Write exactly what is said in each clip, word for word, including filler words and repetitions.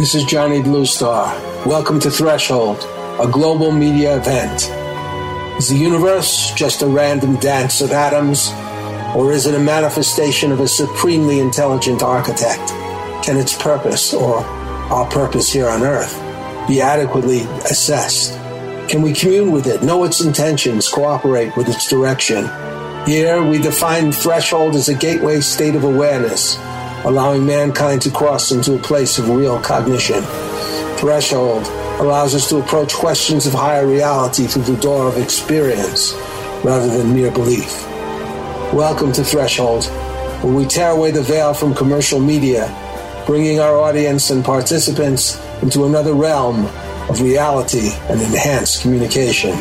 This is Johnny Bluestar. Welcome to Threshold, a global media event. Is the universe just a random dance of atoms, or is it a manifestation of a supremely intelligent architect? Can its purpose, or our purpose here on Earth, be adequately assessed? Can we commune with it, know its intentions, cooperate with its direction? Here, we define Threshold as a gateway state of awareness, allowing mankind to cross into a place of real cognition. Threshold allows us to approach questions of higher reality through the door of experience rather than mere belief. Welcome to Threshold, where we tear away the veil from commercial media, bringing our audience and participants into another realm of reality and enhanced communication.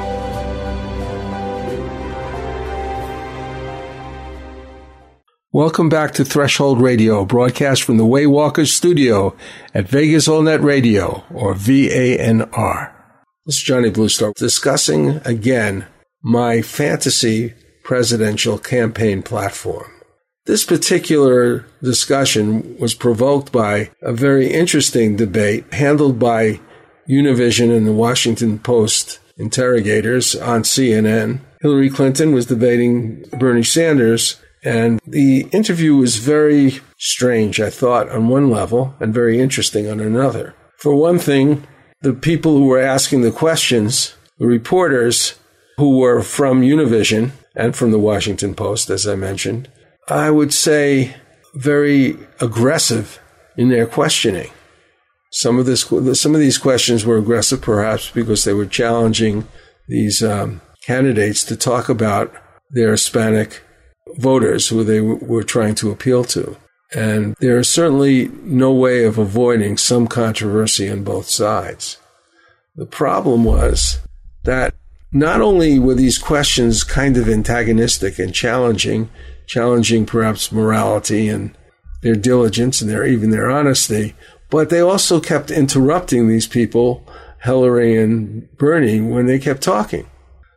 Welcome back to Threshold Radio, broadcast from the Waywalkers studio at Vegas All Net Radio, or V A N R. This is Johnny Bluestar discussing, again, my fantasy presidential campaign platform. This particular discussion was provoked by a very interesting debate handled by Univision and the Washington Post interrogators on C N N. Hillary Clinton was debating Bernie Sanders, and the interview was very strange, I thought, on one level, and very interesting on another. For one thing, the people who were asking the questions, the reporters who were from Univision and from the Washington Post, as I mentioned, I would say very aggressive in their questioning. Some of this, some of these questions were aggressive, perhaps because they were challenging these um, candidates to talk about their Hispanic voters who they w- were trying to appeal to. And there is certainly no way of avoiding some controversy on both sides. The problem was that not only were these questions kind of antagonistic and challenging, challenging perhaps morality and their diligence and their even their honesty, but they also kept interrupting these people, Hillary and Bernie, when they kept talking.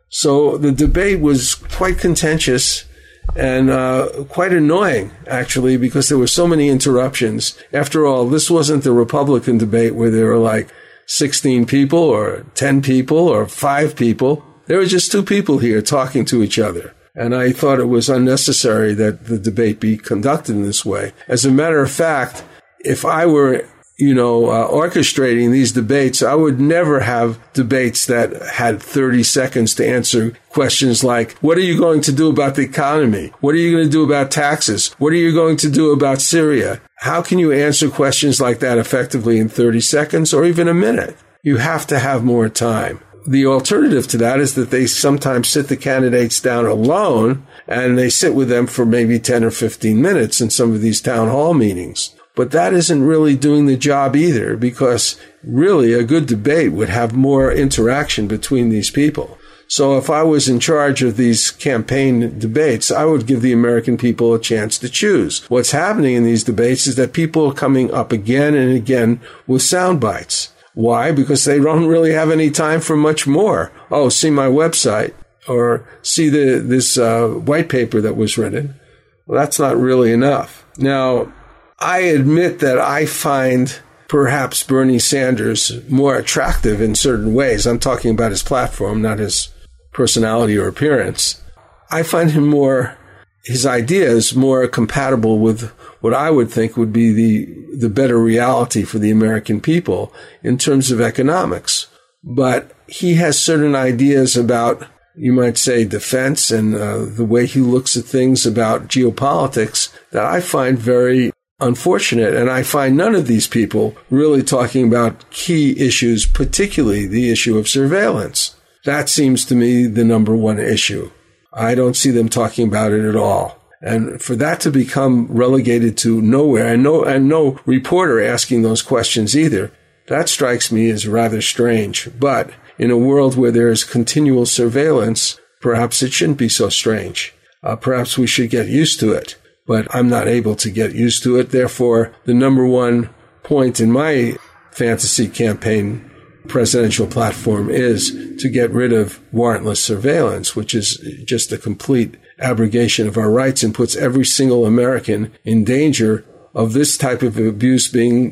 So the debate was quite contentious and uh, quite annoying, actually, because there were so many interruptions. After all, this wasn't the Republican debate where there were like sixteen people or ten people or five people. There were just two people here talking to each other. And I thought it was unnecessary that the debate be conducted in this way. As a matter of fact, if I were you know, uh, orchestrating these debates, I would never have debates that had thirty seconds to answer questions like, what are you going to do about the economy? What are you going to do about taxes? What are you going to do about Syria? How can you answer questions like that effectively in thirty seconds or even a minute? You have to have more time. The alternative to that is that they sometimes sit the candidates down alone and they sit with them for maybe ten or fifteen minutes in some of these town hall meetings. But that isn't really doing the job either, because really a good debate would have more interaction between these people. So if I was in charge of these campaign debates, I would give the American people a chance to choose. What's happening in these debates is that people are coming up again and again with sound bites. Why? Because they don't really have any time for much more. Oh, see my website, or see the this uh, white paper that was written. Well, that's not really enough. Now, I admit that I find perhaps Bernie Sanders more attractive in certain ways. I'm talking about his platform, not his personality or appearance. I find him more, his ideas more compatible with what I would think would be the, the better reality for the American people in terms of economics. But he has certain ideas about, you might say, defense and uh, the way he looks at things about geopolitics that I find very unfortunate, and I find none of these people really talking about key issues, particularly the issue of surveillance. That seems to me the number one issue. I don't see them talking about it at all. And for that to become relegated to nowhere, and no, and no reporter asking those questions either, that strikes me as rather strange. But in a world where there is continual surveillance, perhaps it shouldn't be so strange. Uh, perhaps we should get used to it. But I'm not able to get used to it. Therefore, the number one point in my fantasy campaign presidential platform is to get rid of warrantless surveillance, which is just a complete abrogation of our rights and puts every single American in danger of this type of abuse being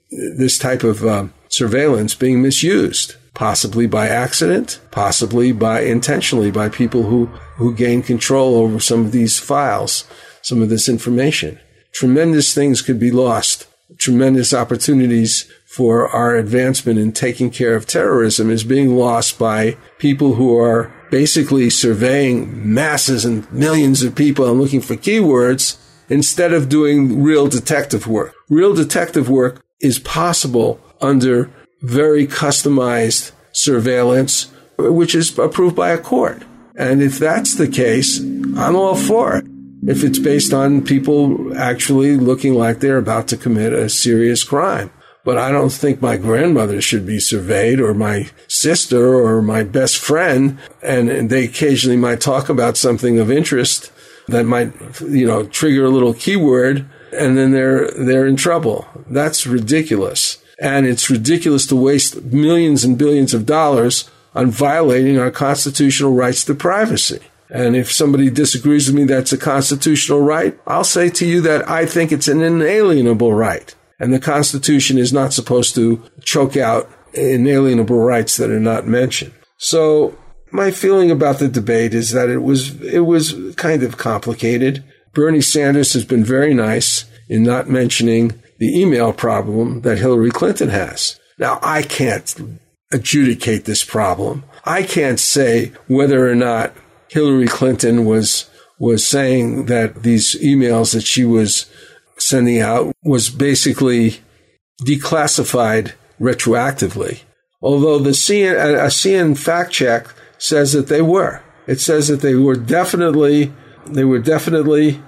this type of uh, surveillance being misused, possibly by accident, possibly by intentionally by people who, who gain control over some of these files, some of this information. Tremendous things could be lost. Tremendous opportunities for our advancement in taking care of terrorism is being lost by people who are basically surveying masses and millions of people and looking for keywords instead of doing real detective work. Real detective work is possible under very customized surveillance, which is approved by a court. And if that's the case, I'm all for it. If it's based on people actually looking like they're about to commit a serious crime. But I don't think my grandmother should be surveyed, or my sister, or my best friend. And they occasionally might talk about something of interest that might, you know, trigger a little keyword, and then they're they're in trouble. That's ridiculous. And it's ridiculous to waste millions and billions of dollars on violating our constitutional rights to privacy. And if somebody disagrees with me that's a constitutional right, I'll say to you that I think it's an inalienable right. And the Constitution is not supposed to choke out inalienable rights that are not mentioned. So my feeling about the debate is that it was it was kind of complicated. Bernie Sanders has been very nice in not mentioning the email problem that Hillary Clinton has. Now, I can't adjudicate this problem. I can't say whether or not Hillary Clinton was was saying that these emails that she was sending out was basically declassified retroactively. Although the C N, a C N fact check says that they were. It says that they were definitely they were definitely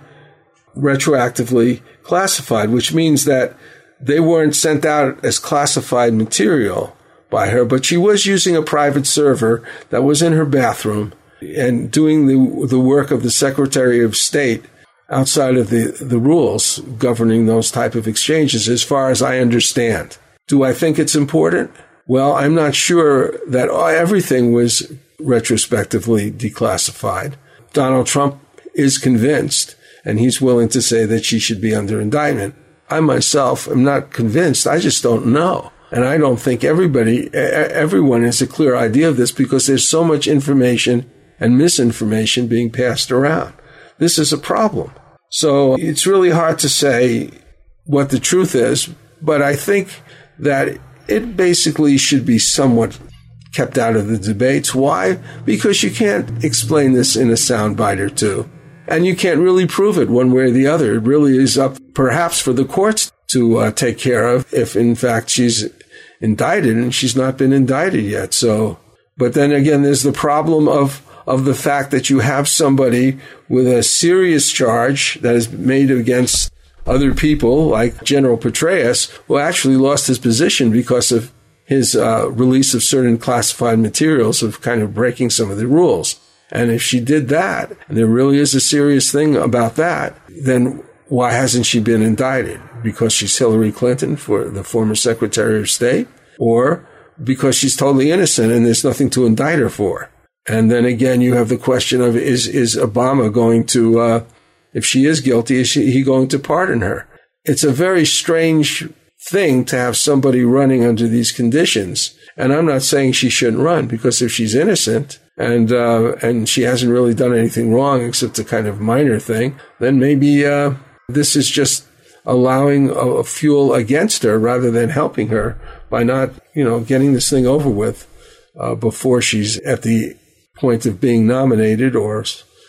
retroactively classified, which means that they weren't sent out as classified material by her, but she was using a private server that was in her bathroom and doing the the work of the Secretary of State outside of the, the rules governing those type of exchanges, as far as I understand. Do I think it's important? Well, I'm not sure that everything was retrospectively declassified. Donald Trump is convinced, and he's willing to say that she should be under indictment. I myself am not convinced. I just don't know. And I don't think everybody, everyone has a clear idea of this, because there's so much information and misinformation being passed around. This is a problem. So it's really hard to say what the truth is, but I think that it basically should be somewhat kept out of the debates. Why? Because you can't explain this in a soundbite or two, and you can't really prove it one way or the other. It really is up perhaps for the courts to uh, take care of if, in fact, she's indicted, and she's not been indicted yet. So, but then again, there's the problem of of the fact that you have somebody with a serious charge that is made against other people, like General Petraeus, who actually lost his position because of his uh, release of certain classified materials, of kind of breaking some of the rules. And if she did that, and there really is a serious thing about that, then why hasn't she been indicted? Because she's Hillary Clinton, for the former Secretary of State, or because she's totally innocent and there's nothing to indict her for? And then again, you have the question of, is, is Obama going to, uh, if she is guilty, is she, he going to pardon her? It's a very strange thing to have somebody running under these conditions. And I'm not saying she shouldn't run, because if she's innocent and, uh, and she hasn't really done anything wrong except a kind of minor thing, then maybe, uh, this is just allowing a, a fuel against her rather than helping her by not, you know, getting this thing over with, uh, before she's at the point of being nominated, or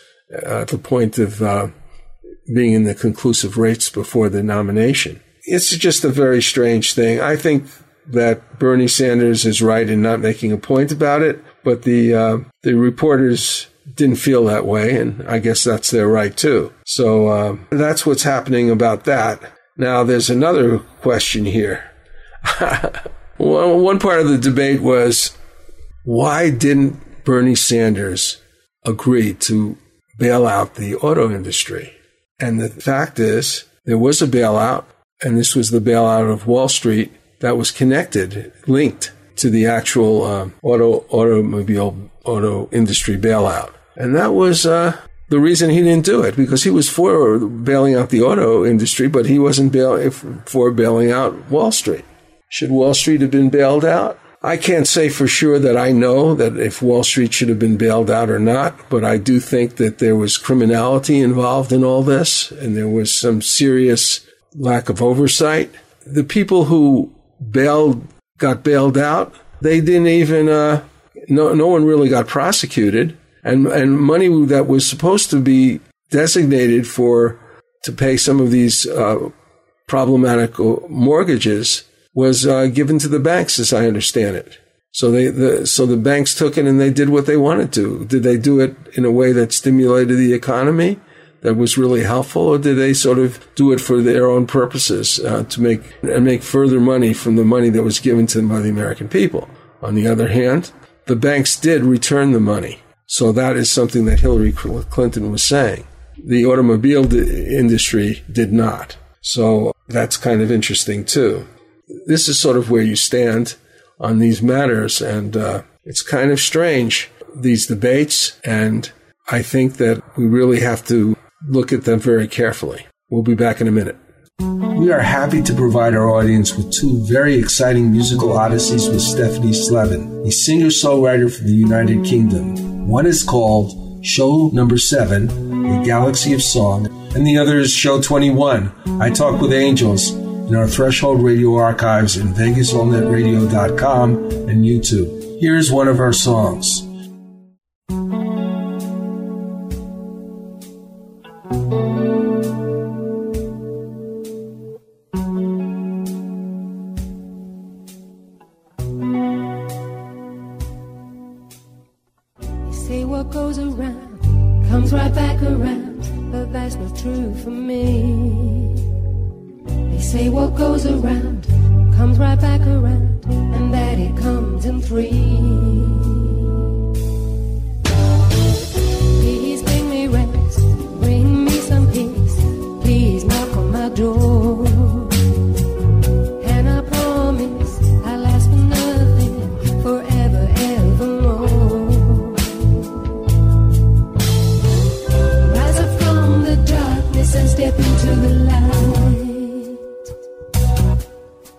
at the point of uh, being in the conclusive rates before the nomination. It's just a very strange thing. I think that Bernie Sanders is right in not making a point about it, but the uh, the reporters didn't feel that way, and I guess that's their right too. So uh, that's what's happening about that. Now, there's another question here. One part of the debate was, why didn't Bernie Sanders agreed to bail out the auto industry? And the fact is, there was a bailout, and this was the bailout of Wall Street that was connected, linked to the actual um, auto automobile auto industry bailout. And that was uh, the reason he didn't do it, because he was for bailing out the auto industry, but he wasn't bail- for bailing out Wall Street. Should Wall Street have been bailed out? I can't say for sure that I know that if Wall Street should have been bailed out or not, but I do think that there was criminality involved in all this, and there was some serious lack of oversight. The people who bailed, got bailed out, they didn't even, uh, no, no one really got prosecuted, and, and money that was supposed to be designated for, to pay some of these, uh, problematic mortgages was uh, given to the banks, as I understand it. So they, the, so the banks took it and they did what they wanted to. Did they do it in a way that stimulated the economy, that was really helpful, or did they sort of do it for their own purposes uh, to make and make further money from the money that was given to them by the American people? On the other hand, the banks did return the money. So that is something that Hillary Clinton was saying. The automobile d- industry did not. So that's kind of interesting too. This is sort of where you stand on these matters, and uh, it's kind of strange, these debates, and I think that we really have to look at them very carefully. We'll be back in a minute. We are happy to provide our audience with two very exciting musical odysseys with Stephanie Slevin, a singer-songwriter from the United Kingdom. One is called Show Number Seven, A Galaxy of Song, and the other is Show twenty-one, I Talk with Angels, in our Threshold Radio archives in Vegas All Net Radio dot com and YouTube. Here's one of our songs. They say what goes around comes right back around, but that's not true for me. They say what goes around comes right back around, and that it comes in threes. Please bring me rest, bring me some peace. Please knock on my door, and I promise I'll ask for nothing forever, evermore. Rise up from the darkness and step into the light.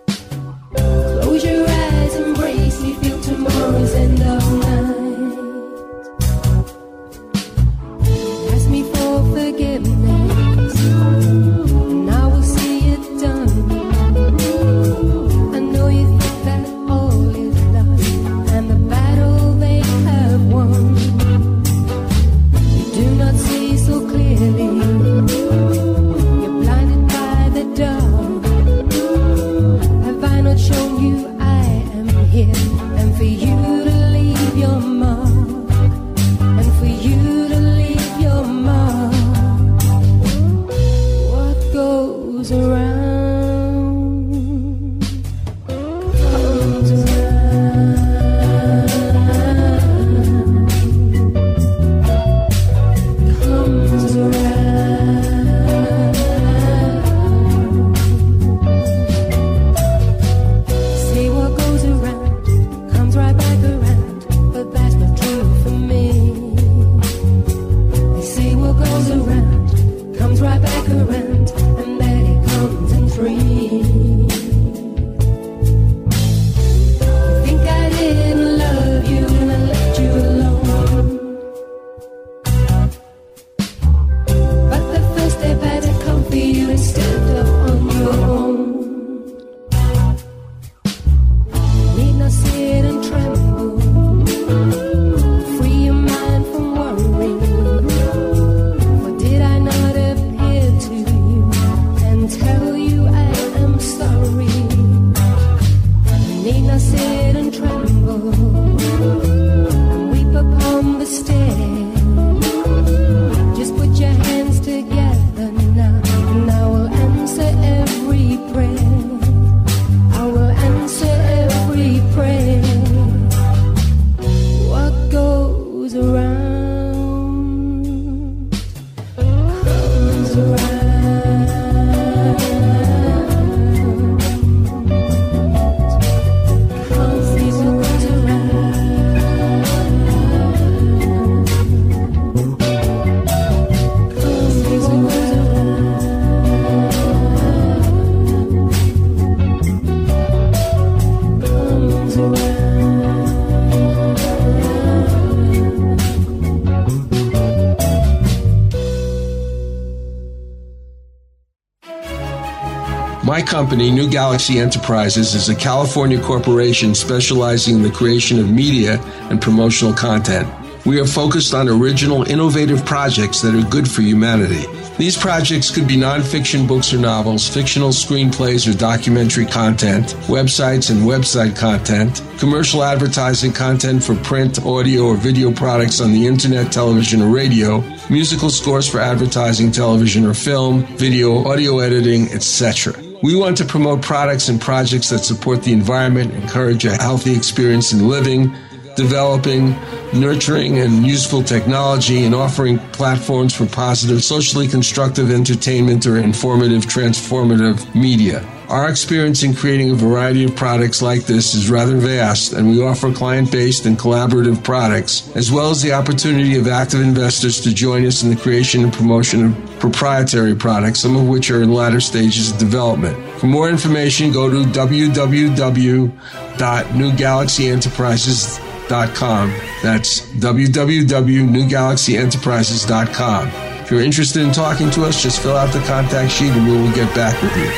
My company, New Galaxy Enterprises, is a California corporation specializing in the creation of media and promotional content. We are focused on original, innovative projects that are good for humanity. These projects could be nonfiction books or novels, fictional screenplays or documentary content, websites and website content, commercial advertising content for print, audio, or video products on the internet, television, or radio, musical scores for advertising, television, or film, video, audio editing, et cetera. We want to promote products and projects that support the environment, encourage a healthy experience in living, developing, nurturing, and useful technology, and offering platforms for positive, socially constructive entertainment or informative, transformative media. Our experience in creating a variety of products like this is rather vast, and we offer client-based and collaborative products, as well as the opportunity of active investors to join us in the creation and promotion of proprietary products, some of which are in latter stages of development. For more information, go to w w w dot new galaxy enterprises dot com. That's w w w dot new galaxy enterprises dot com. If you're interested in talking to us, just fill out the contact sheet and we will get back with you.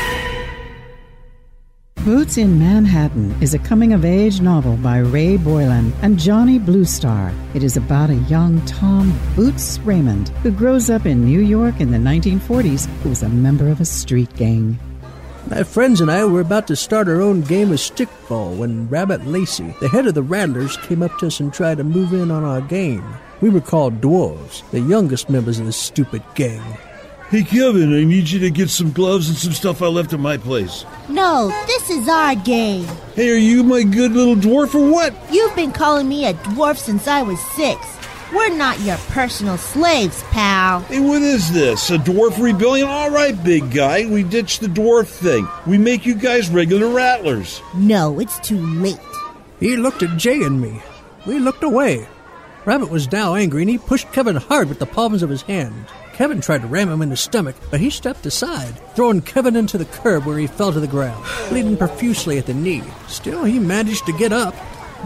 Boots in Manhattan is a coming-of-age novel by Ray Boylan and Johnny Bluestar. It is about a young Tom Boots Raymond who grows up in New York in the nineteen forties, who was a member of a street gang. My friends and I were about to start our own game of stickball when Rabbit Lacey, the head of the Rattlers, came up to us and tried to move in on our game. We were called Dwarves, the youngest members of the stupid gang. Hey, Kevin, I need you to get some gloves and some stuff I left at my place. No, this is our game. Hey, are you my good little dwarf or what? You've been calling me a dwarf since I was six. We're not your personal slaves, pal. Hey, what is this? A dwarf rebellion? All right, big guy, we ditched the dwarf thing. We make you guys regular rattlers. No, it's too late. He looked at Jay and me. We looked away. Rabbit was now angry, and he pushed Kevin hard with the palms of his hands. Kevin tried to ram him in the stomach, but he stepped aside, throwing Kevin into the curb where he fell to the ground, bleeding profusely at the knee. Still, he managed to get up.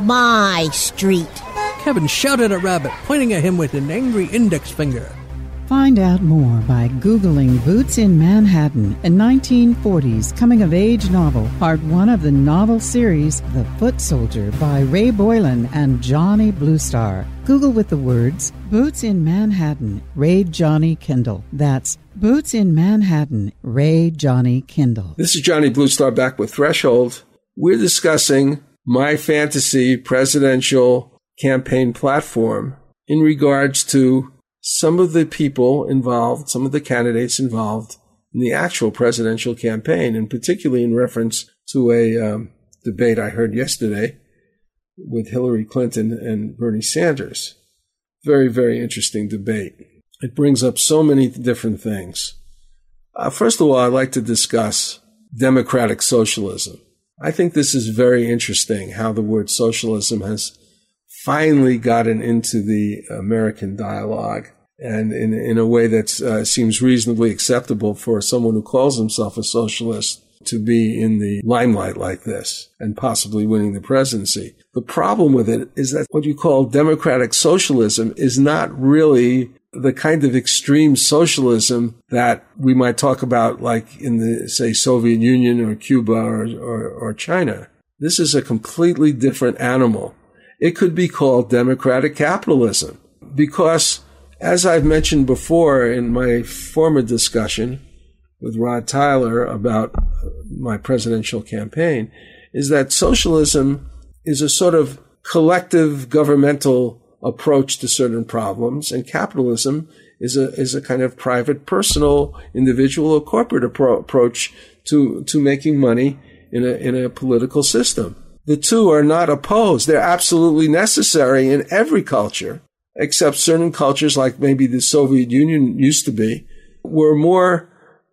My street. Kevin shouted at Rabbit, pointing at him with an angry index finger. Find out more by Googling Boots in Manhattan, a nineteen forties coming-of-age novel, part one of the novel series The Foot Soldier by Ray Boylan and Johnny Bluestar. Google with the words Boots in Manhattan, Ray Johnny Kindle. That's Boots in Manhattan, Ray Johnny Kindle. This is Johnny Bluestar back with Threshold. We're discussing my fantasy presidential campaign platform in regards to some of the people involved, some of the candidates involved in the actual presidential campaign, and particularly in reference to a um, debate I heard yesterday with Hillary Clinton and Bernie Sanders. Very, very interesting debate. It brings up so many different things. Uh, first of all, I'd like to discuss democratic socialism. I think this is very interesting, how the word socialism has finally gotten into the American dialogue, and in, in a way that uh, seems reasonably acceptable for someone who calls himself a socialist to be in the limelight like this and possibly winning the presidency. The problem with it is that what you call democratic socialism is not really the kind of extreme socialism that we might talk about like in the, say, Soviet Union or Cuba or, or, or China. This is a completely different animal. It could be called democratic capitalism because, as I've mentioned before in my former discussion with Rod Tyler about my presidential campaign, is that socialism is a sort of collective governmental approach to certain problems, and capitalism is a is a kind of private, personal, individual, or corporate appro- approach to to making money in a in a political system. The two are not opposed. They're absolutely necessary in every culture, except certain cultures like maybe the Soviet Union used to be, were more,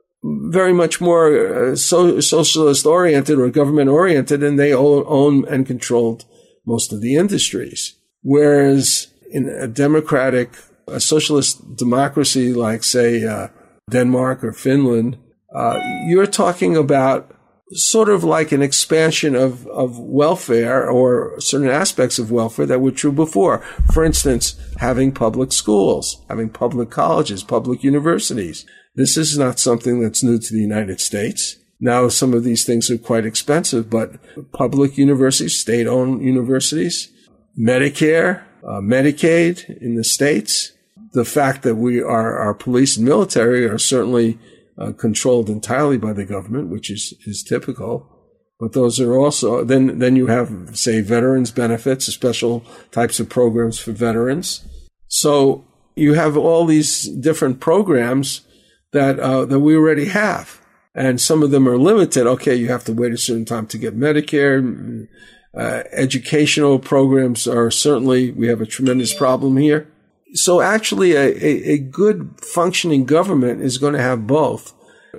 very much more uh, so, socialist-oriented or government-oriented, and they own, own and controlled most of the industries. Whereas in a democratic, a socialist democracy like, say, uh, Denmark or Finland, uh, you're talking about sort of like an expansion of, of welfare or certain aspects of welfare that were true before. For instance, having public schools, having public colleges, public universities. This is not something that's new to the United States. Now some of these things are quite expensive, but public universities, state-owned universities, Medicare, uh, Medicaid in the states, the fact that we are, our police and military are certainly uh, controlled entirely by the government, which is, is typical. But those are also, then, then you have, say, veterans benefits, special types of programs for veterans. So you have all these different programs that, uh, that we already have. And some of them are limited. Okay, you have to wait a certain time to get Medicare. Uh, educational programs are certainly, we have a tremendous problem here. So actually a, a, a good functioning government is going to have both.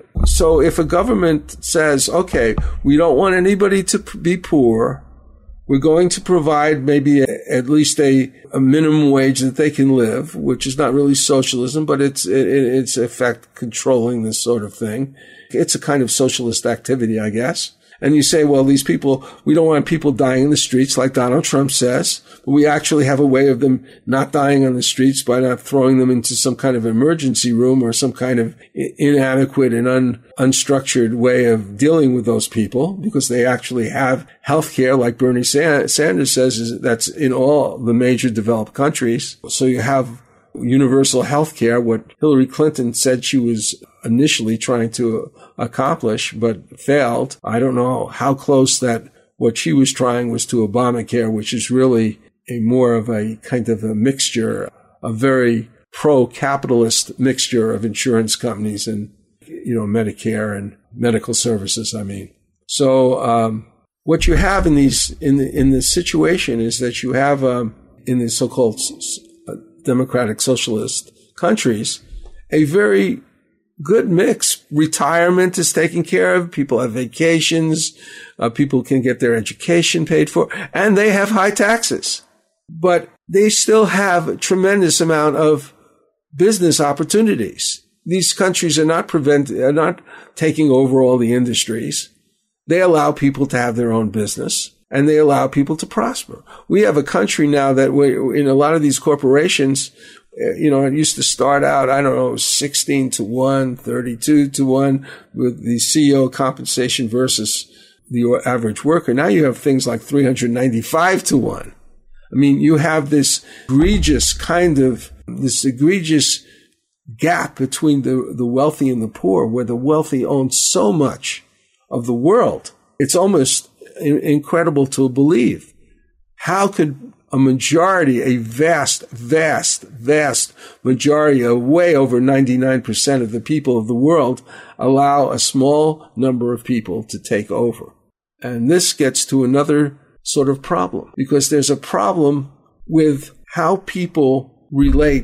So if a government says, okay, we don't want anybody to be poor, we're going to provide maybe a, at least a, a minimum wage that they can live, which is not really socialism, but it's, it, it's in effect controlling this sort of thing. It's a kind of socialist activity, I guess. And you say, well, these people, we don't want people dying in the streets like Donald Trump says, but we actually have a way of them not dying on the streets by not throwing them into some kind of emergency room or some kind of inadequate and un, unstructured way of dealing with those people, because they actually have health care, like Bernie Sanders says, is that's in all the major developed countries. So you have universal health care, what Hillary Clinton said she was initially trying to accomplish, but failed. I don't know how close that what she was trying was to Obamacare, which is really a more of a kind of a mixture, a very pro-capitalist mixture of insurance companies and, you know, Medicare and medical services, I mean. So, um, what you have in these, in the, in this situation is that you have, um, in the so-called democratic socialist countries, a very good mix. Retirement is taken care of. People have vacations. Uh, people can get their education paid for, and they have high taxes. But they still have a tremendous amount of business opportunities. These countries are not prevent, are not taking over all the industries. They allow people to have their own business, and they allow people to prosper. We have a country now that we, in a lot of these corporations, you know, it used to start out, I don't know, sixteen to one, thirty-two to one with the C E O compensation versus the average worker. Now you have things like three hundred ninety-five to one. I mean, you have this egregious kind of, this egregious gap between the, the wealthy and the poor, where the wealthy own so much of the world. It's almost incredible to believe. How could a majority, a vast, vast, vast majority, of way over ninety-nine percent of the people of the world, allow a small number of people to take over? And this gets to another sort of problem, because there's a problem with how people relate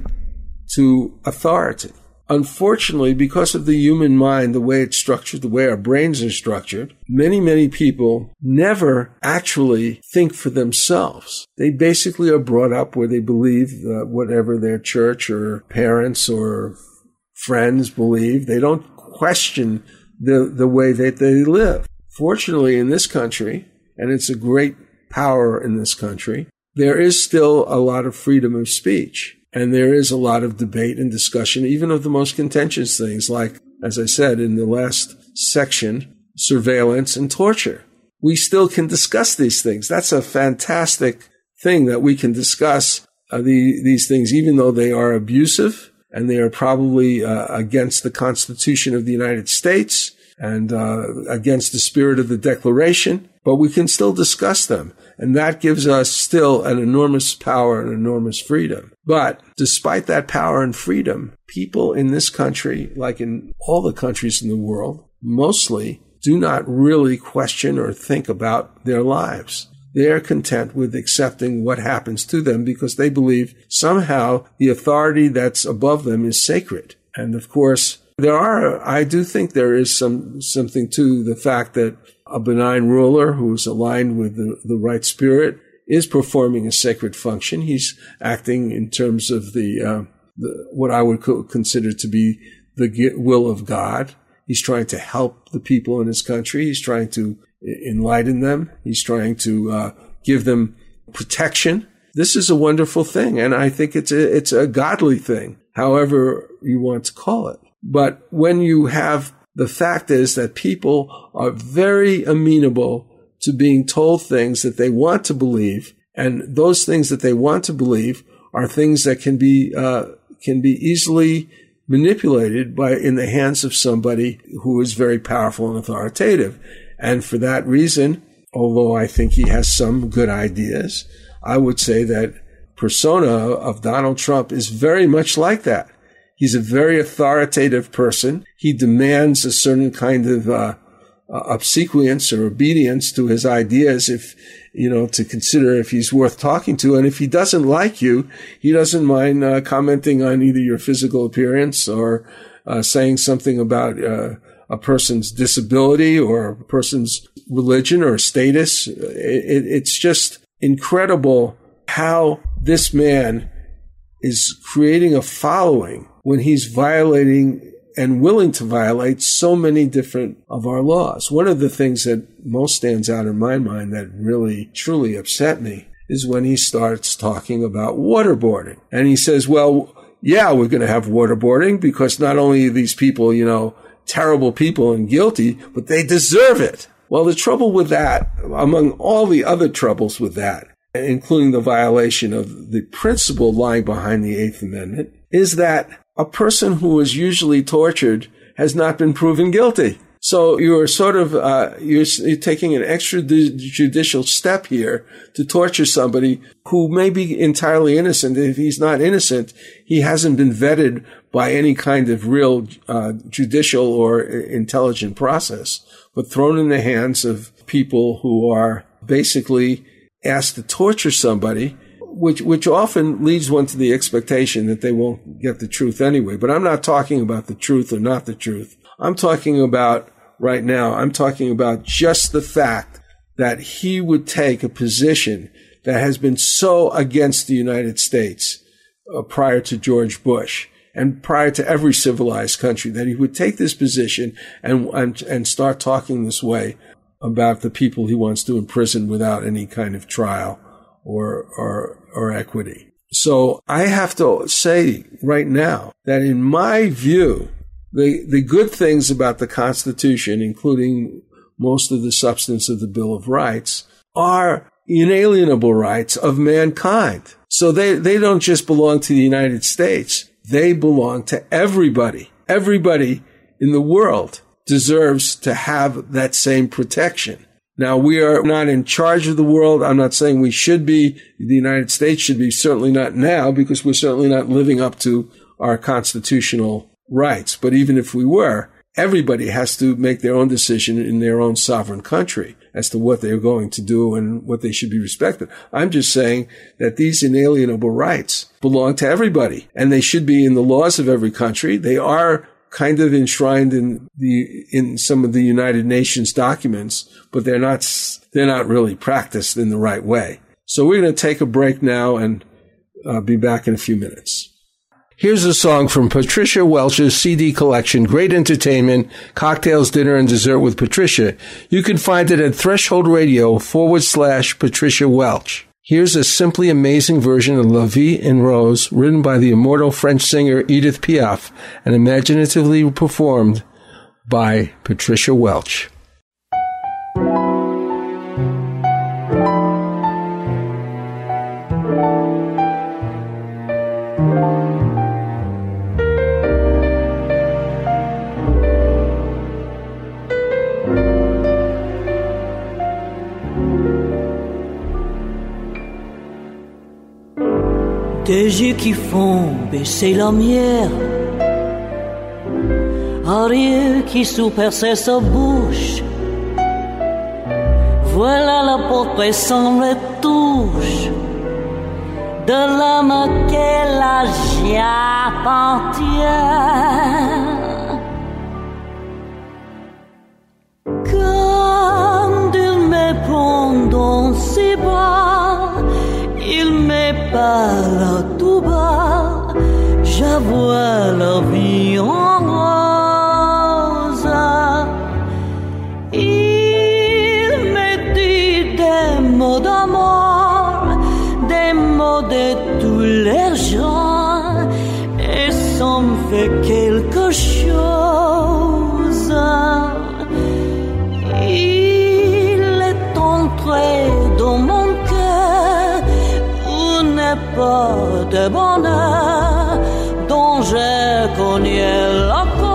to authority. Unfortunately, because of the human mind, the way it's structured, the way our brains are structured, many, many people never actually think for themselves. They basically are brought up where they believe uh, whatever their church or parents or friends believe. They don't question the, the way that they live. Fortunately, in this country, and it's a great power in this country, there is still a lot of freedom of speech. And there is a lot of debate and discussion, even of the most contentious things, like, as I said in the last section, surveillance and torture. We still can discuss these things. That's a fantastic thing, that we can discuss uh, the, these things, even though they are abusive and they are probably uh, against the Constitution of the United States and uh, against the spirit of the Declaration. But we can still discuss them. And that gives us still an enormous power and enormous freedom. But despite that power and freedom, people in this country, like in all the countries in the world, mostly do not really question or think about their lives. They are content with accepting what happens to them because they believe somehow the authority that's above them is sacred. And of course, there are, I do think there is some something to the fact that a benign ruler who's aligned with the, the right spirit is performing a sacred function. He's acting in terms of the, uh, the what I would co- consider to be the will of God. He's trying to help the people in his country. He's trying to enlighten them. He's trying to uh, give them protection. This is a wonderful thing, and I think it's a, it's a godly thing, however you want to call it. But when you have The fact is that people are very amenable to being told things that they want to believe, and those things that they want to believe are things that can be uh, can be easily manipulated by in the hands of somebody who is very powerful and authoritative. And for that reason, although I think he has some good ideas, I would say that persona of Donald Trump is very much like that. He's a very authoritative person. He demands a certain kind of uh, obsequience or obedience to his ideas if, you know, to consider if he's worth talking to. And if he doesn't like you, he doesn't mind uh, commenting on either your physical appearance or uh, saying something about uh, a person's disability or a person's religion or status. It, it, it's just incredible how this man is creating a following when he's violating and willing to violate so many different of our laws. One of the things that most stands out in my mind that really, truly upset me is when he starts talking about waterboarding. And he says, well, yeah, we're going to have waterboarding because not only are these people, you know, terrible people and guilty, but they deserve it. Well, the trouble with that, among all the other troubles with that, including the violation of the principle lying behind the Eighth Amendment, is that a person who is usually tortured has not been proven guilty. So you're sort of, uh, you're, you're taking an extrajudicial step here to torture somebody who may be entirely innocent. If he's not innocent, he hasn't been vetted by any kind of real uh, judicial or intelligent process, but thrown in the hands of people who are basically asked to torture somebody, which which often leads one to the expectation that they won't get the truth anyway. But I'm not talking about the truth or not the truth. I'm talking about, right now, I'm talking about just the fact that he would take a position that has been so against the United States uh, prior to George Bush and prior to every civilized country, that he would take this position and and, and start talking this way about the people he wants to imprison without any kind of trial or or or equity. So I have to say right now that in my view, the the good things about the Constitution, including most of the substance of the Bill of Rights, are inalienable rights of mankind. So they, they don't just belong to the United States. They belong to everybody. Everybody in the world deserves to have that same protection. Now, we are not in charge of the world. I'm not saying we should be. The United States should be, certainly not now, because we're certainly not living up to our constitutional rights. But even if we were, everybody has to make their own decision in their own sovereign country as to what they're going to do and what they should be respected. I'm just saying that these inalienable rights belong to everybody, and they should be in the laws of every country. They are kind of enshrined in the in some of the United Nations documents, but they're not they're not really practiced in the right way. So we're going to take a break now and uh, be back in a few minutes. Here's a song from Patricia Welch's C D collection, Great Entertainment, Cocktails, Dinner, and Dessert with Patricia. You can find it at Threshold Radio forward slash Patricia Welch. Here's a simply amazing version of La Vie en Rose, written by the immortal French singer Edith Piaf and imaginatively performed by Patricia Welch. Des yeux qui font baisser la lumière, un rire qui sous-perçait sa bouche. Voilà le portrait sans retouche de l'homme qu'elle a appartient. Quand il me prend dans ses bras, il me parle tout bas, j'avoue la vie en rose. Il me dit des mots d'amour, des mots de tous les gens, et ça me fait quelque chose. de bonheur dont j'ai connu la cause.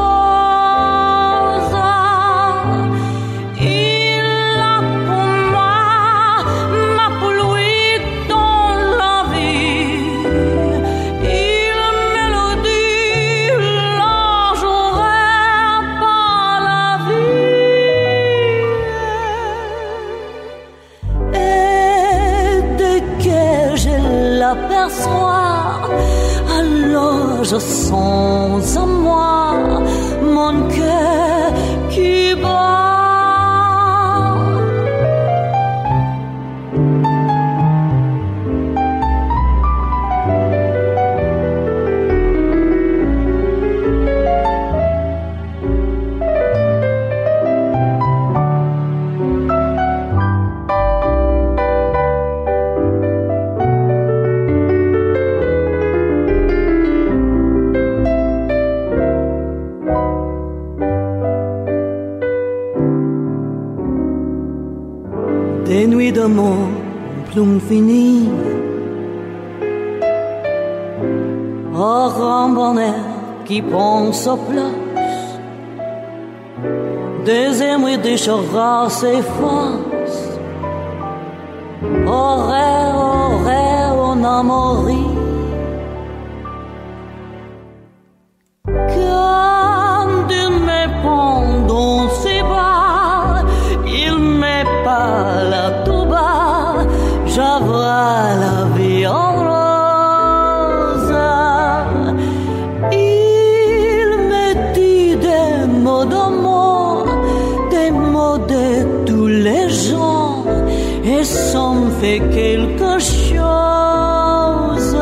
Il a pour moi ma pluie dans la vie, il me le dit, là j'aurai pas la vie. Et dès que je l'aperçois, alors je sens en moi mon cœur qui bat. Des nuits de mon plume finie, au grand bonheur qui pense au place, des émuis des chars s'effacent, au rêve, au rêve, on a mouru. Quand il me prend dans ses bras, il me parle tout bas, j'avoue la vie en rose. Il me dit des mots d'amour, des mots de tous les jours, et ça me fait quelque chose.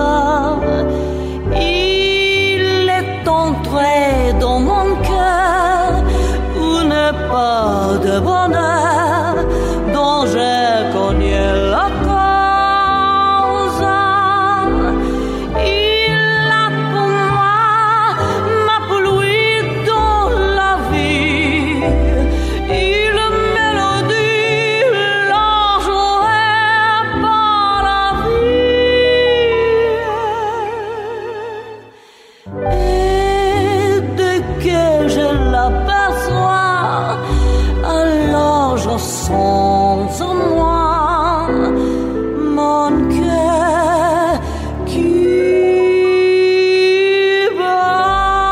Il est entré dans mon cœur une part de bonheur dont j'ai connu la cause. Il a pour moi ma pluie dans la vie, il me le dit, là j'aurai pas la vie. Et dès que je l'aperçois, alors je sens en moi mon cœur qui bat.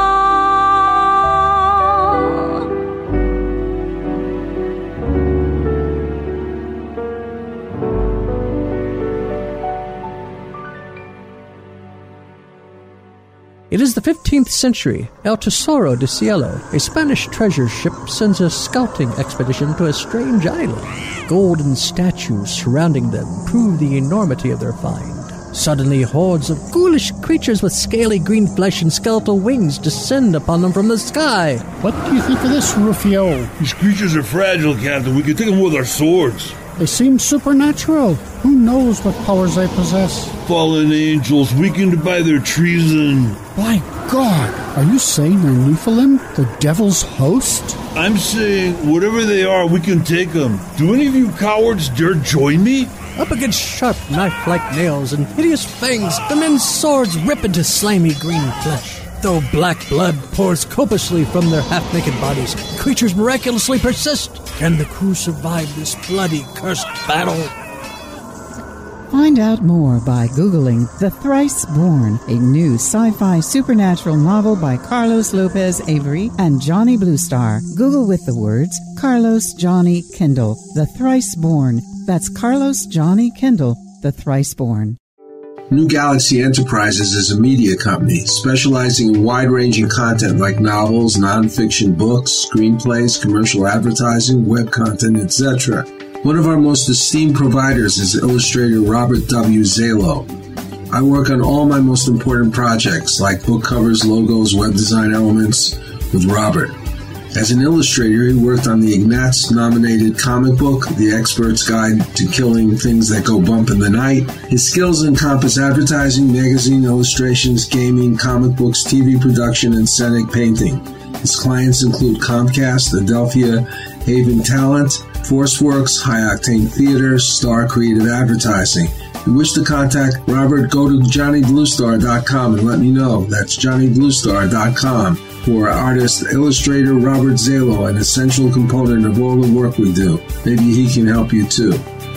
It is the fifteenth century. El Tesoro de Cielo, a Spanish treasure ship, sends a scouting expedition to a strange island. Golden statues surrounding them prove the enormity of their find. Suddenly, hordes of ghoulish creatures with scaly green flesh and skeletal wings descend upon them from the sky. What do you think of this, Rufio? These creatures are fragile, Captain. We can take them with our swords. They seem supernatural. Who knows what powers they possess? Fallen angels, weakened by their treason. My God! Are you saying they're Nephilim, the devil's host? I'm saying, whatever they are, we can take them. Do any of you cowards dare join me? Up against sharp knife-like nails and hideous fangs, the men's swords rip into slimy green flesh. Though black blood pours copiously from their half-naked bodies, creatures miraculously persist. Can the crew survive this bloody, cursed battle? Find out more by Googling The Thrice Born, a new sci-fi supernatural novel by Carlos Lopez Avery and Johnny Bluestar. Google with the words Carlos Johnny Kendall, The Thrice Born. That's Carlos Johnny Kendall, The Thrice Born. New Galaxy Enterprises is a media company specializing in wide-ranging content like novels, nonfiction books, screenplays, commercial advertising, web content, et cetera. One of our most esteemed providers is illustrator Robert W. Zalo. I work on all my most important projects like book covers, logos, web design elements with Robert. As an illustrator, he worked on the Ignatz-nominated comic book, The Expert's Guide to Killing Things That Go Bump in the Night. His skills encompass advertising, magazine illustrations, gaming, comic books, T V production, and scenic painting. His clients include Comcast, Adelphia, Haven Talent, ForceWorks, High Octane Theater, Star Creative Advertising, you wish to contact Robert, go to johnny blue star dot com and let me know. That's johnny blue star dot com. For artist, illustrator Robert Zalo, an essential component of all the work we do. Maybe he can help you too.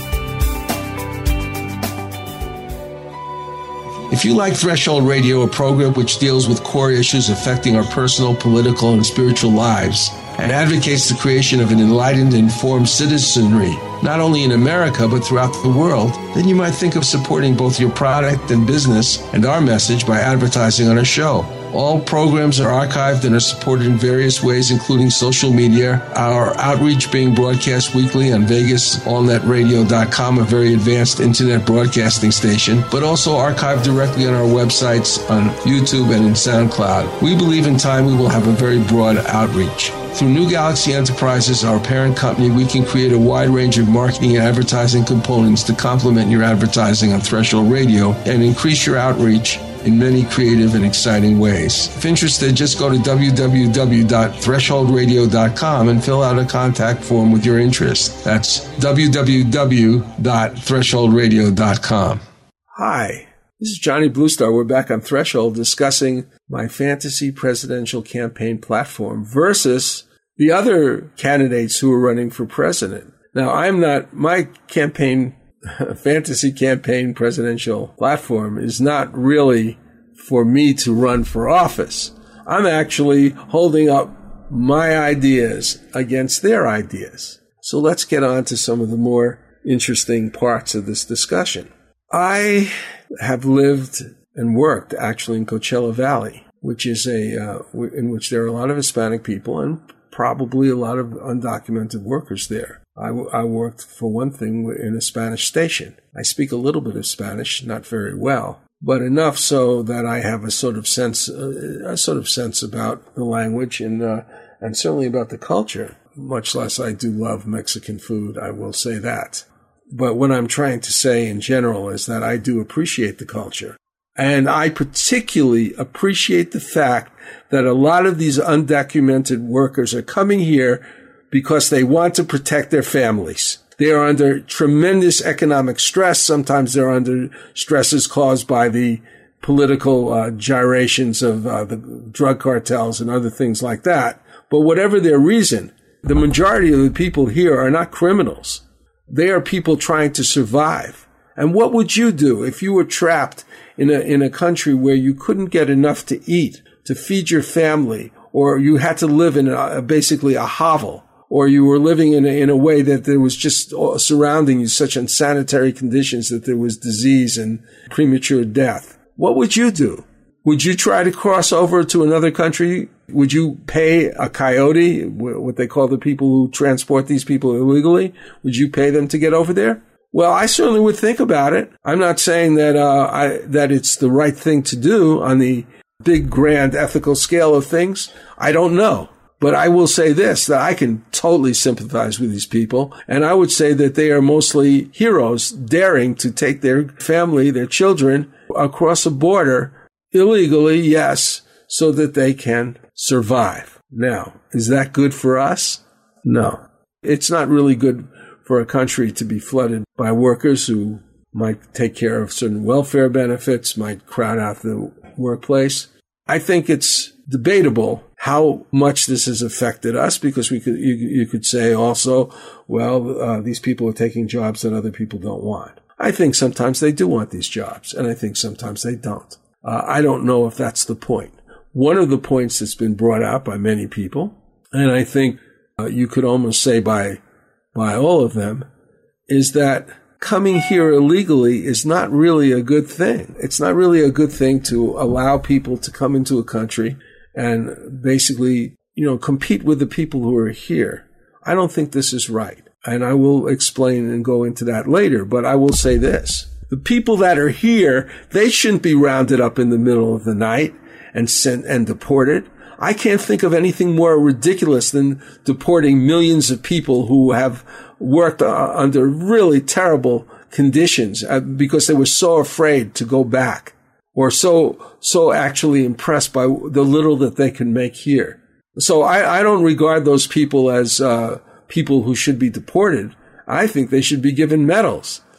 If you like Threshold Radio, a program which deals with core issues affecting our personal, political, and spiritual lives, and advocates the creation of an enlightened, informed citizenry, not only in America, but throughout the world, then you might think of supporting both your product and business and our message by advertising on our show. All programs are archived and are supported in various ways, including social media, our outreach being broadcast weekly on Vegas All Net Radio dot com, a very advanced internet broadcasting station, but also archived directly on our websites, on YouTube and in SoundCloud. We believe in time we will have a very broad outreach. Through New Galaxy Enterprises, our parent company, we can create a wide range of marketing and advertising components to complement your advertising on Threshold Radio and increase your outreach in many creative and exciting ways. If interested, just go to w w w dot threshold radio dot com and fill out a contact form with your interest. That's w w w dot threshold radio dot com. Hi, this is Johnny Blue Star. We're back on Threshold discussing my fantasy presidential campaign platform versus the other candidates who are running for president. Now, I'm not, my campaign fantasy campaign presidential platform is not really for me to run for office. I'm actually holding up my ideas against their ideas. So let's get on to some of the more interesting parts of this discussion. I have lived and worked actually in Coachella Valley, which is a uh, in which there are a lot of Hispanic people and probably a lot of undocumented workers there. I, w- I worked, for one thing, in a Spanish station. I speak a little bit of Spanish, not very well, but enough so that I have a sort of sense, uh, a sort of sense about the language and uh, and certainly about the culture. Much less I do love Mexican food, I will say that. But what I'm trying to say in general is that I do appreciate the culture. And I particularly appreciate the fact that a lot of these undocumented workers are coming here because they want to protect their families. They are under tremendous economic stress. Sometimes they're under stresses caused by the political uh, gyrations of uh, the drug cartels and other things like that. But whatever their reason, the majority of the people here are not criminals. They are people trying to survive. And what would you do if you were trapped in a in a country where you couldn't get enough to eat, to feed your family, or you had to live in a, basically a hovel, or you were living in a, in a way that there was just surrounding you such unsanitary conditions that there was disease and premature death? What would you do? Would you try to cross over to another country? Would you pay a coyote, what they call the people who transport these people illegally? Would you pay them to get over there? Well, I certainly would think about it. I'm not saying that uh, I, that it's the right thing to do on the big, grand ethical scale of things. I don't know. But I will say this, that I can totally sympathize with these people. And I would say that they are mostly heroes daring to take their family, their children, across a border illegally, yes, so that they can survive. Now, is that good for us? No. It's not really good for a country to be flooded by workers who might take care of certain welfare benefits, might crowd out the workplace. I think it's debatable how much this has affected us, because we could you, you could say also, well, uh, these people are taking jobs that other people don't want. I think sometimes they do want these jobs, and I think sometimes they don't. Uh, I don't know if that's the point. One of the points that's been brought out by many people, and I think uh, you could almost say by by all of them, is that coming here illegally is not really a good thing. It's not really a good thing to allow people to come into a country and basically, you know, compete with the people who are here. I don't think this is right. And I will explain and go into that later, but I will say this. The people that are here, they shouldn't be rounded up in the middle of the night and sent and deported. I can't think of anything more ridiculous than deporting millions of people who have worked uh, under really terrible conditions uh, because they were so afraid to go back, or so so actually impressed by the little that they can make here. So I, I don't regard those people as uh, people who should be deported. I think they should be given medals.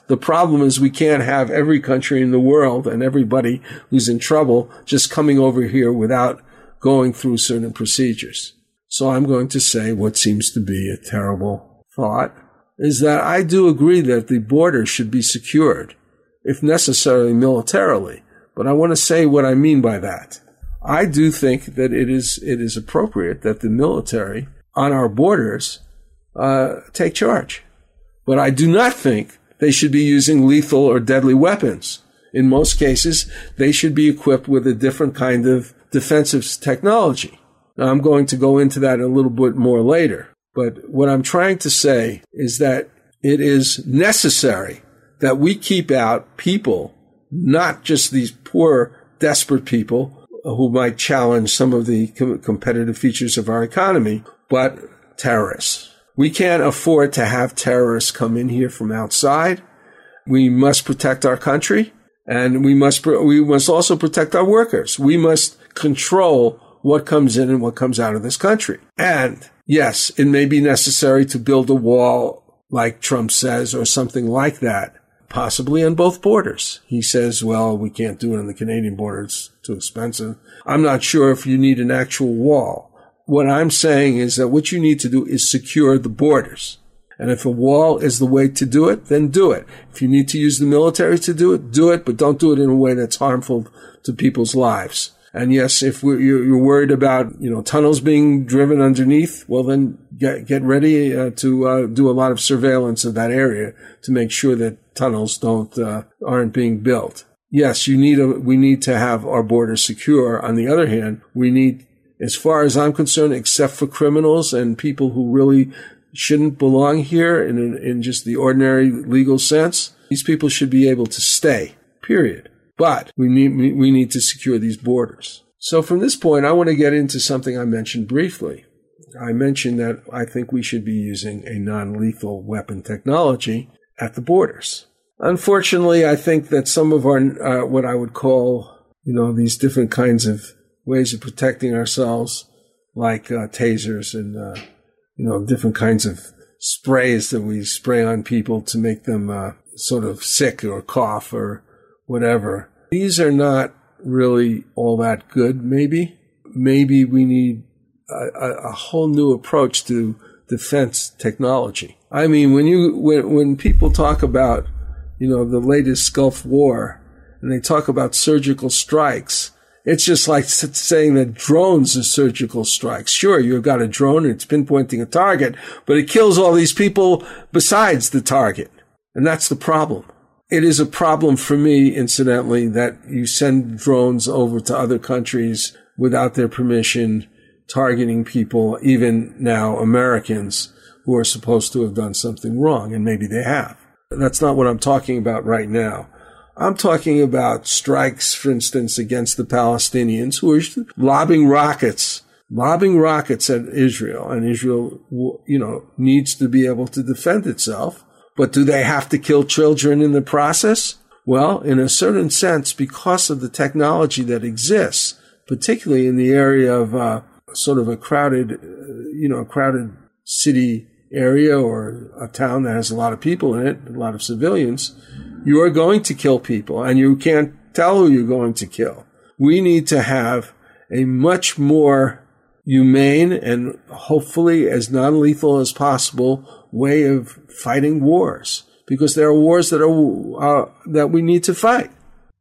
The problem is we can't have every country in the world and everybody who's in trouble just coming over here without going through certain procedures. So I'm going to say what seems to be a terrible thought is that I do agree that the border should be secured, if necessarily militarily. But I want to say what I mean by that. I do think that it is it is appropriate that the military on our borders uh, take charge. But I do not think they should be using lethal or deadly weapons. In most cases, they should be equipped with a different kind of defensive technology. Now, I'm going to go into that a little bit more later. But what I'm trying to say is that it is necessary that we keep out people, not just these poor, desperate people who might challenge some of the com- competitive features of our economy, but terrorists. We can't afford to have terrorists come in here from outside. We must protect our country, and we must pr- we must also protect our workers. We must control what comes in and what comes out of this country. And yes, it may be necessary to build a wall, like Trump says, or something like that, possibly on both borders. He says, well, we can't do it on the Canadian border. It's too expensive. I'm not sure if you need an actual wall. What I'm saying is that what you need to do is secure the borders. And if a wall is the way to do it, then do it. If you need to use the military to do it, do it, but don't do it in a way that's harmful to people's lives. And yes, if we're, you're worried about, you know, tunnels being driven underneath, well, then get, get ready uh, to uh, do a lot of surveillance of that area to make sure that tunnels don't, uh, aren't being built. Yes, you need a, we need to have our borders secure. On the other hand, we need, as far as I'm concerned, except for criminals and people who really shouldn't belong here in, in just the ordinary legal sense, these people should be able to stay, period. But we need, we need to secure these borders. So from this point, I want to get into something I mentioned briefly. I mentioned that I think we should be using a non-lethal weapon technology at the borders. Unfortunately, I think that some of our, uh, what I would call, you know, these different kinds of ways of protecting ourselves, like uh, tasers and, uh, you know, different kinds of sprays that we spray on people to make them uh, sort of sick or cough or whatever. These are not really all that good, maybe. Maybe we need a, a, a whole new approach to defense technology. I mean, when you when, when people talk about, you know, the latest Gulf War, and they talk about surgical strikes, it's just like saying that drones are surgical strikes. Sure, you've got a drone and it's pinpointing a target, but it kills all these people besides the target. And that's the problem. It is a problem for me, incidentally, that you send drones over to other countries without their permission, targeting people, even now Americans, who are supposed to have done something wrong, and maybe they have. That's not what I'm talking about right now. I'm talking about strikes, for instance, against the Palestinians who are lobbing rockets, lobbing rockets at Israel, and Israel, you know, needs to be able to defend itself. But do they have to kill children in the process? Well, in a certain sense, because of the technology that exists, particularly in the area of uh, sort of a crowded, uh, you know, a crowded city area or a town that has a lot of people in it, a lot of civilians, you are going to kill people, and you can't tell who you're going to kill. We need to have a much more humane and hopefully as non-lethal as possible way of fighting wars, because there are wars that are uh, that we need to fight.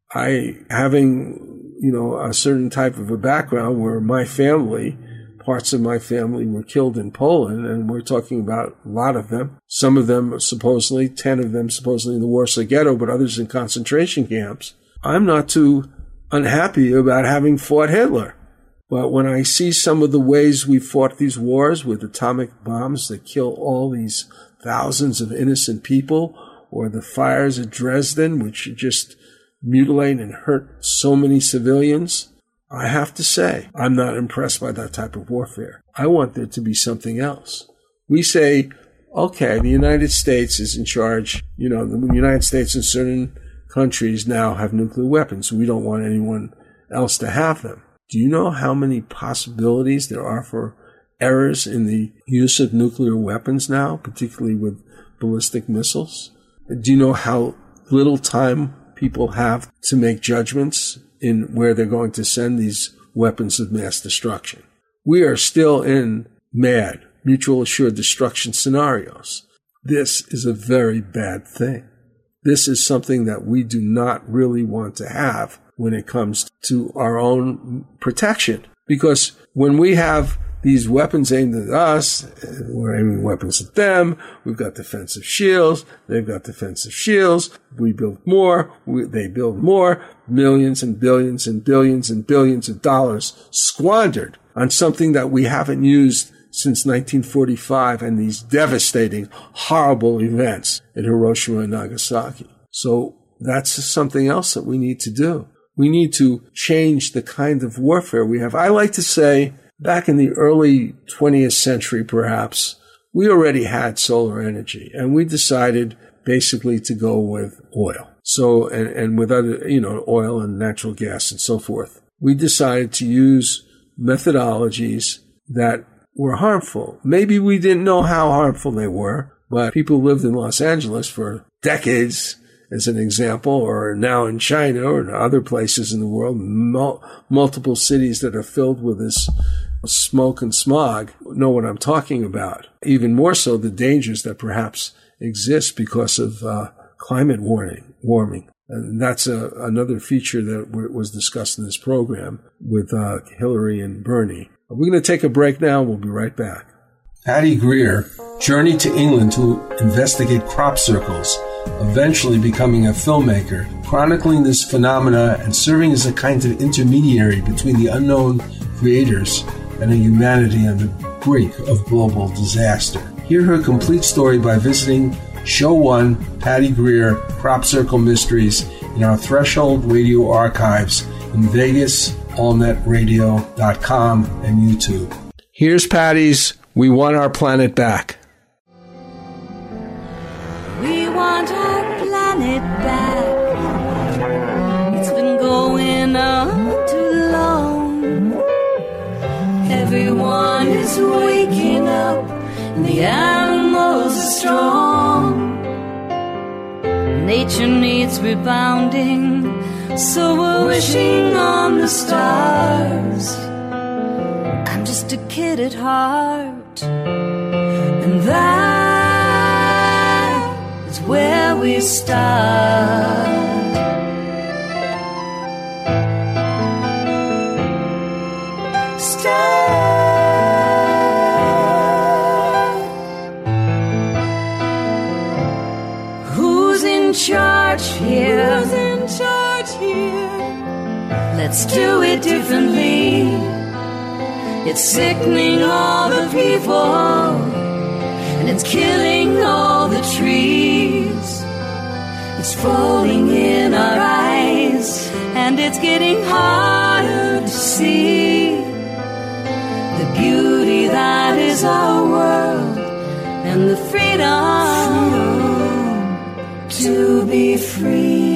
I, having, you know, a certain type of a background where my family, parts of my family were killed in Poland, and we're talking about a lot of them. Some of them supposedly, ten of them supposedly in the Warsaw Ghetto, but others in concentration camps. I'm not too unhappy about having fought Hitler. But when I see some of the ways we fought these wars with atomic bombs that kill all these thousands of innocent people, or the fires at Dresden, which just mutilate and hurt so many civilians, I have to say, I'm not impressed by that type of warfare. I want there to be something else. We say, okay, the United States is in charge. You know, the United States and certain countries now have nuclear weapons. We don't want anyone else to have them. Do you know how many possibilities there are for errors in the use of nuclear weapons now, particularly with ballistic missiles? Do you know how little time people have to make judgments in where they're going to send these weapons of mass destruction? We are still in MAD, mutual assured destruction scenarios. This is a very bad thing. This is something that we do not really want to have when it comes to our own protection. Because when we have these weapons aimed at us, we're aiming weapons at them, we've got defensive shields, they've got defensive shields, we build more, we, they build more, millions and billions and billions and billions of dollars squandered on something that we haven't used since nineteen forty-five and these devastating, horrible events in Hiroshima and Nagasaki. So that's something else that we need to do. We need to change the kind of warfare we have. I like to say, back in the early twentieth century, perhaps, we already had solar energy, and we decided basically to go with oil. So, and, and with other, you know, oil and natural gas and so forth. We decided to use methodologies that were harmful. Maybe we didn't know how harmful they were, but people lived in Los Angeles for decades, as an example, or now in China or in other places in the world, mul- multiple cities that are filled with this smoke and smog know what I'm talking about. Even more so, the dangers that perhaps exist because of uh, climate warming. warming. And that's a, another feature that w- was discussed in this program with uh, Hillary and Bernie. We're going to take a break now, and we'll be right back. Patty Greer journeyed to England to investigate crop circles, eventually becoming a filmmaker, chronicling this phenomena and serving as a kind of intermediary between the unknown creators and a humanity on the brink of global disaster. Hear her complete story by visiting Show one, Patty Greer, Crop Circle Mysteries, in our Threshold Radio archives in Vegas, all net radio dot com, and YouTube. Here's Patty's We Want Our Planet Back. We want our planet back. It's been going on too long. Everyone is waking up, and the animals are strong. Nature needs rebounding, so we're wishing on the stars. I'm just a kid at heart, and that is where we start. Start. Who's in charge here? Who's in charge here? Let's do it differently. It's sickening all the people, and it's killing all the trees. It's falling in our eyes, and it's getting harder to see the beauty that is our world and the freedom, freedom to be free.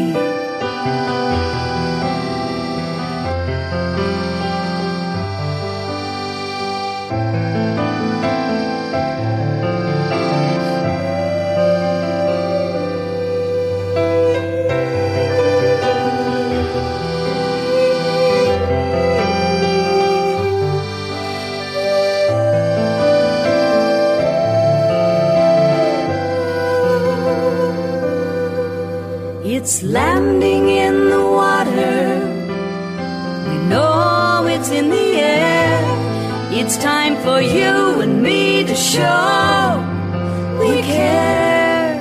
It's landing in the water. We know it's in the air. It's time for you and me to show we care.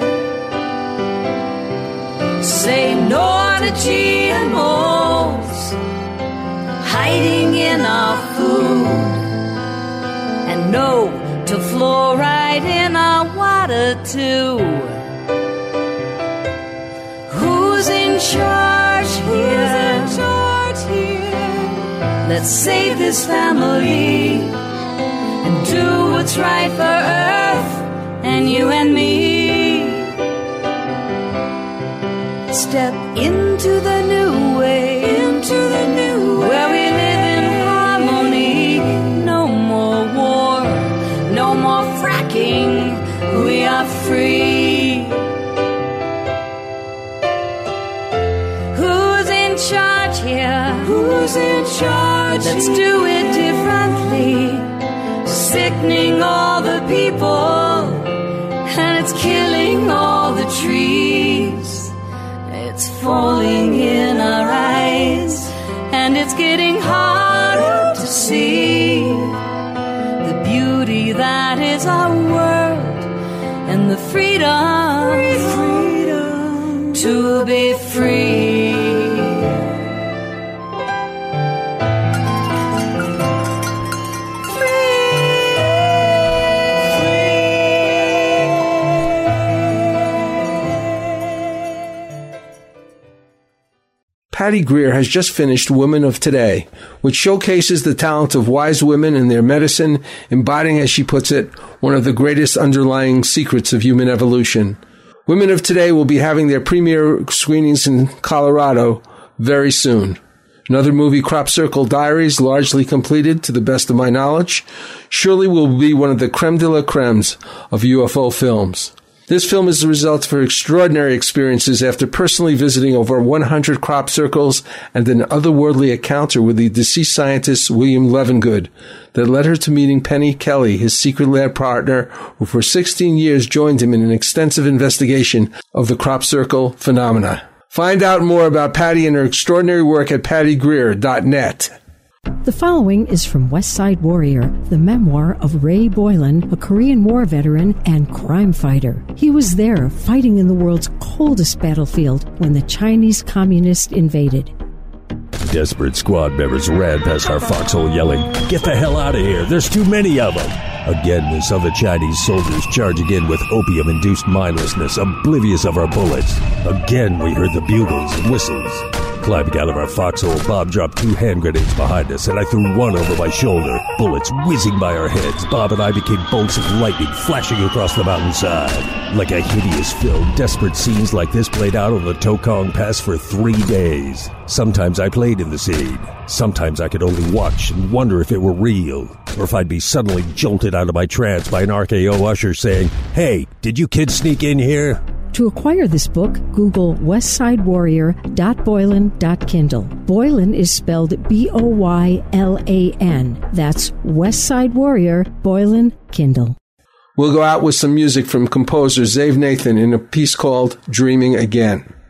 Say no to G M Os hiding in our food, and no to fluoride in our water too. Who's in charge here? Who's in charge here? Let's save this family and do what's right for Earth and you and me. Step into the new way, into the new way, where we live in harmony. No more war, no more fracking. We are free. charge here? Who's in charge? Let's do it differently. Sickening all the people, and it's killing all the trees. It's falling in our eyes, and it's getting harder to see the beauty that is our world and the freedom, freedom to be free. Patty Greer has just finished Women of Today, which showcases the talent of wise women and their medicine, embodying, as she puts it, one of the greatest underlying secrets of human evolution. Women of Today will be having their premiere screenings in Colorado very soon. Another movie, Crop Circle Diaries, largely completed to the best of my knowledge, surely will be one of the creme de la cremes of U F O films. This film is the result of her extraordinary experiences after personally visiting over one hundred crop circles and an otherworldly encounter with the deceased scientist William Levengood that led her to meeting Penny Kelly, his secret lab partner, who for sixteen years joined him in an extensive investigation of the crop circle phenomena. Find out more about Patty and her extraordinary work at patty greer dot net. The following is from West Side Warrior, the memoir of Ray Boylan, a Korean War veteran and crime fighter. He was there fighting in the world's coldest battlefield when the Chinese communists invaded. Desperate squad members ran past our foxhole yelling, "Get the hell out of here, there's too many of them!" Again, we saw the Chinese soldiers charging in with opium-induced mindlessness, oblivious of our bullets. Again, we heard the bugles and whistles. Climbing out of our foxhole, Bob dropped two hand grenades behind us, and I threw one over my shoulder. Bullets whizzing by our heads, Bob and I became bolts of lightning flashing across the mountainside. Like a hideous film, desperate scenes like this played out on the Tokong Pass for three days. Sometimes I played in the scene. Sometimes I could only watch and wonder if it were real, or if I'd be suddenly jolted out of my trance by an R K O usher saying, "Hey, did you kids sneak in here?" To acquire this book, Google westside warrior dot boylan dot kindle. Boylan is spelled B O Y L A N. That's Westside Warrior, Boylan, Kindle. We'll go out with some music from composer Zave Nathan in a piece called Dreaming Again.